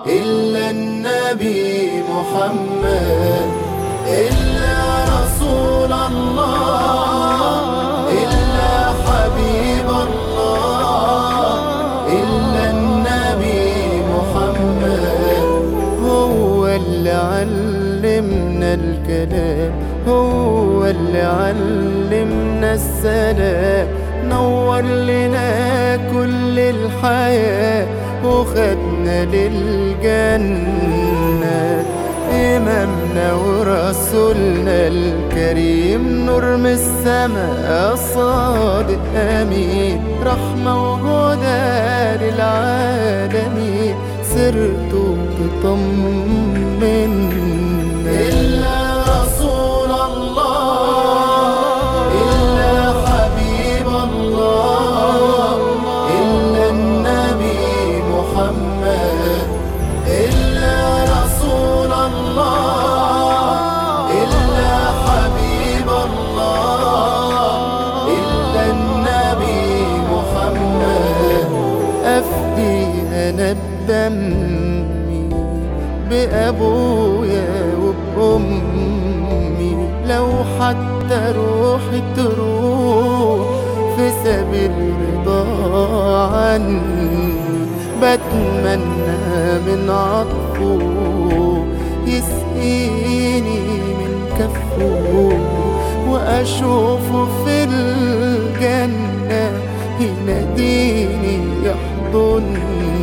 إلا النبي محمد، إلا رسول الله، إلا حبيب الله، إلا النبي محمد. هو اللي علمنا الكلام، هو اللي علمنا السلام، نور لنا كل الحياة وخدنا للجنة. إمامنا ورسولنا الكريم، نور من السماء صادق أمين، رحمة وهدى للعالمين، سرته تطمنا. إلا رسول الله، إلا حبيب الله، إلا النبي محمد، إلا رسول الله، إلا حبيب الله، إلا النبي محمد. أفدي أنا بدمي بأبويا وبأمي، لو حتى روحي تروح في سبيل رضا عني، بتمنى من عطفه يسقيني من كفه، وأشوفه في الجنة يناديني يحضني.